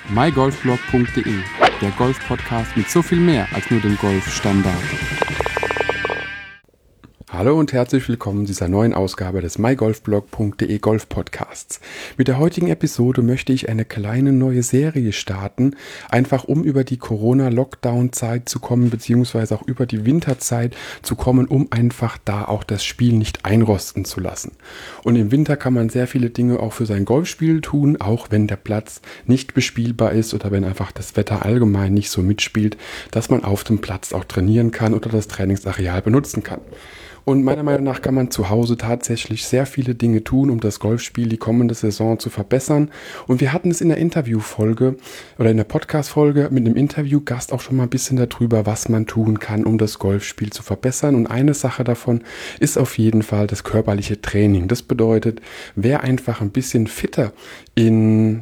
mygolfblog.de, der Golf-Podcast mit so viel mehr als nur dem Golfstandard. Hallo und herzlich willkommen zu dieser neuen Ausgabe des mygolfblog.de Golf Podcasts. Mit der heutigen Episode möchte ich eine kleine neue Serie starten, einfach um über die Corona-Lockdown-Zeit zu kommen, beziehungsweise auch über die Winterzeit zu kommen, um einfach da auch das Spiel nicht einrosten zu lassen. Und im Winter kann man sehr viele Dinge auch für sein Golfspiel tun, auch wenn der Platz nicht bespielbar ist oder wenn einfach das Wetter allgemein nicht so mitspielt, dass man auf dem Platz auch trainieren kann oder das Trainingsareal benutzen kann. Und meiner Meinung nach kann man zu Hause tatsächlich sehr viele Dinge tun, um das Golfspiel die kommende Saison zu verbessern. Und wir hatten es in der Interviewfolge oder in der Podcast-Folge mit einem Interviewgast auch schon mal ein bisschen darüber, was man tun kann, um das Golfspiel zu verbessern. Und eine Sache davon ist auf jeden Fall das körperliche Training. Das bedeutet, wer einfach ein bisschen fitter in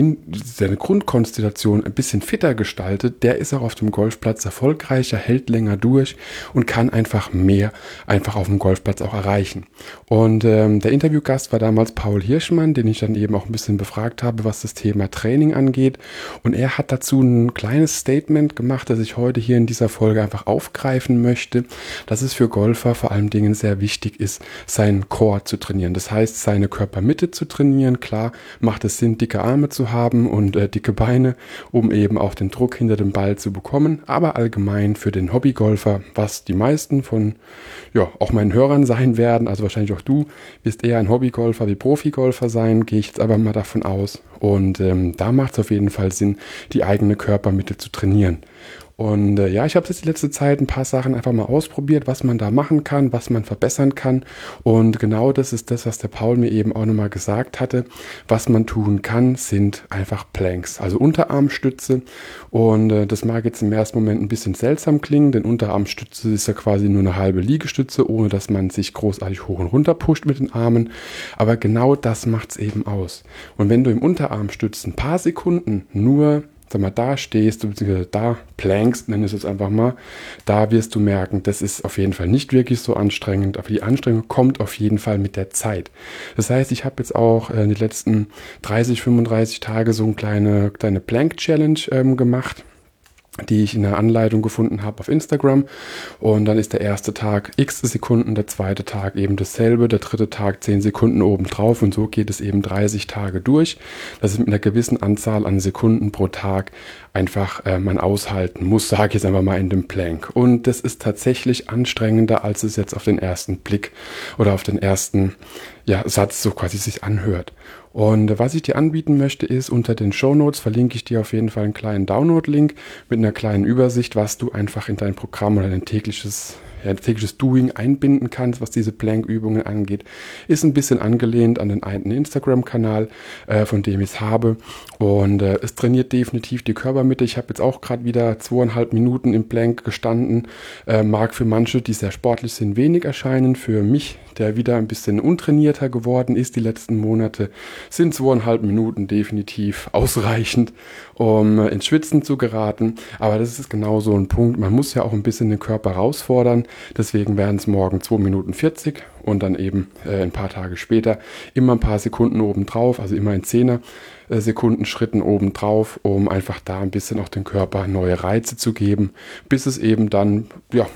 seine Grundkonstellation ein bisschen fitter gestaltet, der ist auch auf dem Golfplatz erfolgreicher, hält länger durch und kann einfach mehr auf dem Golfplatz auch erreichen. Und der Interviewgast war damals Paul Hirschmann, den ich dann eben auch ein bisschen befragt habe, was das Thema Training angeht. Und er hat dazu ein kleines Statement gemacht, das ich heute hier in dieser Folge einfach aufgreifen möchte, dass es für Golfer vor allen Dingen sehr wichtig ist, seinen Core zu trainieren. Das heißt, seine Körpermitte zu trainieren. Klar macht es Sinn, dicke Arme zu haben und dicke Beine, um eben auch den Druck hinter dem Ball zu bekommen. Aber allgemein für den Hobbygolfer, was die meisten von auch meinen Hörern sein werden, also wahrscheinlich auch du, wirst eher ein Hobbygolfer wie Profigolfer sein, gehe ich jetzt aber mal davon aus. Und da macht es auf jeden Fall Sinn, die eigene Körpermitte zu trainieren. Und ich habe jetzt die letzte Zeit ein paar Sachen einfach mal ausprobiert, was man da machen kann, was man verbessern kann. Und genau das ist das, was der Paul mir eben auch nochmal gesagt hatte. Was man tun kann, sind einfach Planks, also Unterarmstütze. Und das mag jetzt im ersten Moment ein bisschen seltsam klingen, denn Unterarmstütze ist ja quasi nur eine halbe Liegestütze, ohne dass man sich großartig hoch und runter pusht mit den Armen. Aber genau das macht's eben aus. Und wenn du im Unterarmstützen ein paar Sekunden nur da stehst, beziehungsweise da plankst, nenne ich es jetzt einfach mal, da wirst du merken, das ist auf jeden Fall nicht wirklich so anstrengend, aber die Anstrengung kommt auf jeden Fall mit der Zeit. Das heißt, ich habe jetzt auch in den letzten 30, 35 Tage so eine kleine Plank-Challenge gemacht, die ich in der Anleitung gefunden habe auf Instagram. Und dann ist der erste Tag x Sekunden, der zweite Tag eben dasselbe, der dritte Tag 10 Sekunden obendrauf und so geht es eben 30 Tage durch. Das ist mit einer gewissen Anzahl an Sekunden pro Tag einfach man aushalten muss, sage ich jetzt einfach mal in dem Plank. Und das ist tatsächlich anstrengender, als es jetzt auf den ersten Blick oder auf den ersten Satz so quasi sich anhört. Und was ich dir anbieten möchte, ist, unter den Shownotes verlinke ich dir auf jeden Fall einen kleinen Download-Link mit einer kleinen Übersicht, was du einfach in dein Programm oder dein tägliches Doing einbinden kannst, was diese Plank-Übungen angeht. Ist ein bisschen angelehnt an den einen Instagram-Kanal, von dem ich es habe. Und es trainiert definitiv die Körpermitte. Ich habe jetzt auch gerade wieder 2,5 Minuten im Plank gestanden. Mag für manche, die sehr sportlich sind, wenig erscheinen. Für mich, der wieder ein bisschen untrainierter geworden ist die letzten Monate, sind 2,5 Minuten definitiv ausreichend, um ins Schwitzen zu geraten. Aber das ist genau so ein Punkt. Man muss ja auch ein bisschen den Körper herausfordern. Deswegen werden es morgen 2 Minuten 40 und dann eben ein paar Tage später immer ein paar Sekunden obendrauf, also immer in 10er Sekunden Schritten obendrauf, um einfach da ein bisschen auch dem Körper neue Reize zu geben, bis es eben dann,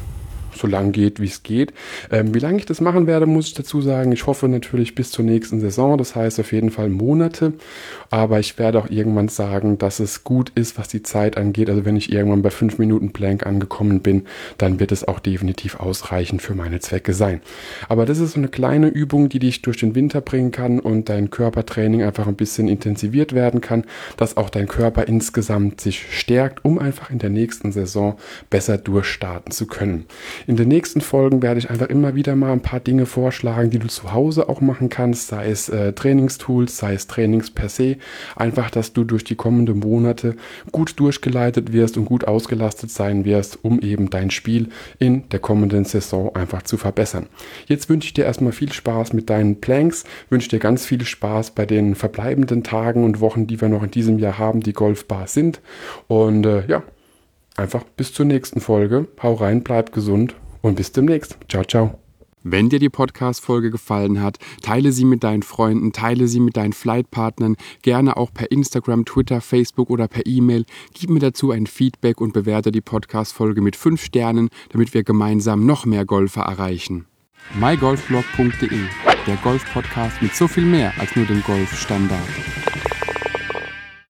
so lang geht, wie es geht. Wie lange ich das machen werde, muss ich dazu sagen. Ich hoffe natürlich bis zur nächsten Saison. Das heißt auf jeden Fall Monate. Aber ich werde auch irgendwann sagen, dass es gut ist, was die Zeit angeht. Also wenn ich irgendwann bei 5 Minuten Plank angekommen bin, dann wird es auch definitiv ausreichend für meine Zwecke sein. Aber das ist so eine kleine Übung, die dich durch den Winter bringen kann und dein Körpertraining einfach ein bisschen intensiviert werden kann, dass auch dein Körper insgesamt sich stärkt, um einfach in der nächsten Saison besser durchstarten zu können. In den nächsten Folgen werde ich einfach immer wieder mal ein paar Dinge vorschlagen, die du zu Hause auch machen kannst, sei es Trainingstools, sei es Trainings per se. Einfach, dass du durch die kommenden Monate gut durchgeleitet wirst und gut ausgelastet sein wirst, um eben dein Spiel in der kommenden Saison einfach zu verbessern. Jetzt wünsche ich dir erstmal viel Spaß mit deinen Planks, wünsche dir ganz viel Spaß bei den verbleibenden Tagen und Wochen, die wir noch in diesem Jahr haben, die golfbar sind. Und einfach bis zur nächsten Folge. Hau rein, bleib gesund und bis demnächst. Ciao, ciao. Wenn dir die Podcast-Folge gefallen hat, teile sie mit deinen Freunden, teile sie mit deinen Flightpartnern, gerne auch per Instagram, Twitter, Facebook oder per E-Mail. Gib mir dazu ein Feedback und bewerte die Podcast-Folge mit 5 Sternen, damit wir gemeinsam noch mehr Golfer erreichen. mygolfblog.de, der Golf-Podcast mit so viel mehr als nur dem Golfstandard.